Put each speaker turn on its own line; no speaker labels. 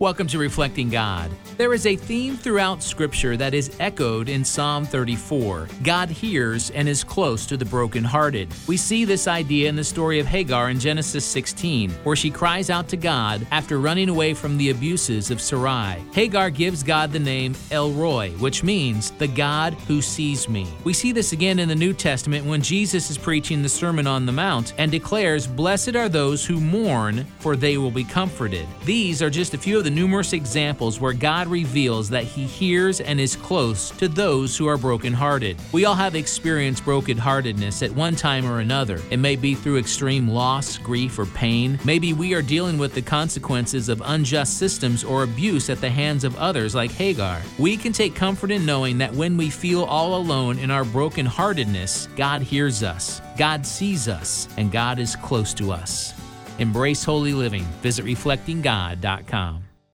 Welcome to Reflecting God. There is a theme throughout Scripture that is echoed in Psalm 34. God hears and is close to the brokenhearted. We see this idea in the story of Hagar in Genesis 16, where she cries out to God after running away from the abuses of Sarai. Hagar gives God the name El Roi, which means the God who sees me. We see this again in the New Testament when Jesus is preaching the Sermon on the Mount and declares, "Blessed are those who mourn, for they will be comforted." These are just a few of the numerous examples where God reveals that He hears and is close to those who are brokenhearted. We all have experienced brokenheartedness at one time or another. It may be through extreme loss, grief, or pain. Maybe we are dealing with the consequences of unjust systems or abuse at the hands of others like Hagar. We can take comfort in knowing that when we feel all alone in our brokenheartedness, God hears us, God sees us, and God is close to us. Embrace holy living. Visit reflectinggod.com.